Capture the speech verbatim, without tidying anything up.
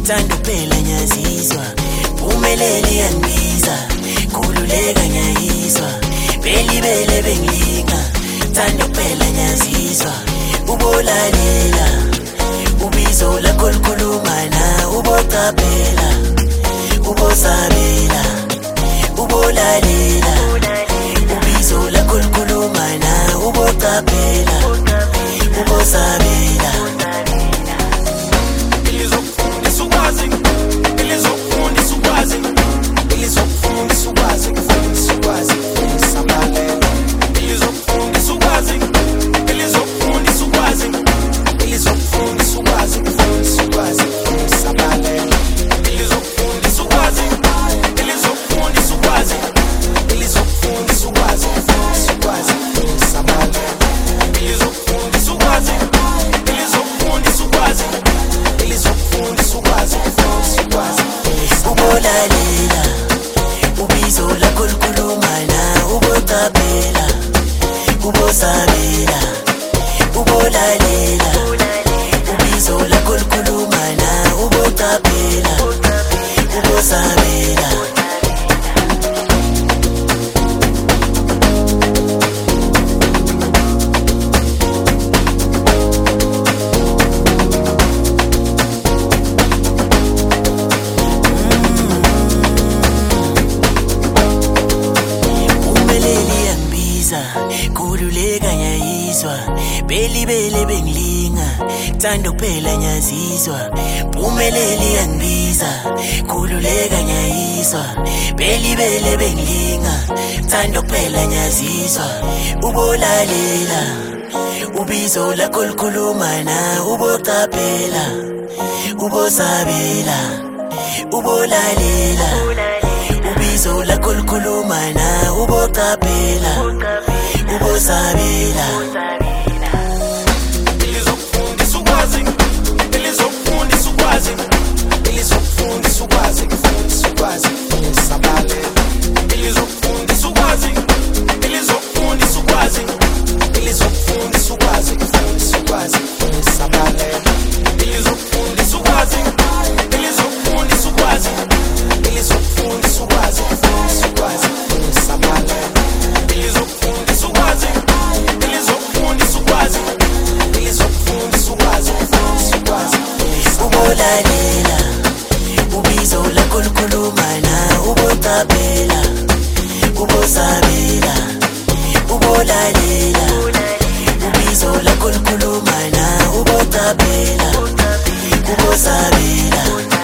Thando phela nyazizwa umelele yangibiza kululeka nyayizwa beli bele bengilinga thando phela nyazizwa ubolalela ubizo lakho likhuluma na ubotapela ubosabela ubolalela ubizo lakho likhuluma na ubotapela ubosabela ubizo lakho likhuluma na ubotapela ubosabela ubolalela ubizo lakho likhuluma na ubotapela ubosabela kululeka nyayizwa beli bele bengilinga thando phela nyazizwa phumeleli yangibiza kululeka nyayizwa beli bele bengilinga thando phela nyazizwa ubolalela ubizo lakho likhuluma na ubotapela ubosabela ubolalela ubizo lakho likhuluma na ubotapela ubosabela ilizokufundisa ukwazi ilizokufundisa ukwazi ilizokufundisa ukwazi kufundisa ukwazi sabalela ilizokufundisa ukwazi ilizokufundisa ukwazi ilizokufundisa ukwazi kufundisa ukwazi sabalela ilizokufundisa ukwazi ilizokufundisa ukwazi ilizokufundisa ukwazi kufundisa ukwazi sabalela ilizokufundisa ukwazi ilizokufundisa ukwazi ilizokufundisa ukwazi kufundisa ukwazi ubolalela ubizo lakho likhuluma na ubotapela ubosabela ubolalela ubizo lakho likhuluma na ubotapela ubosabela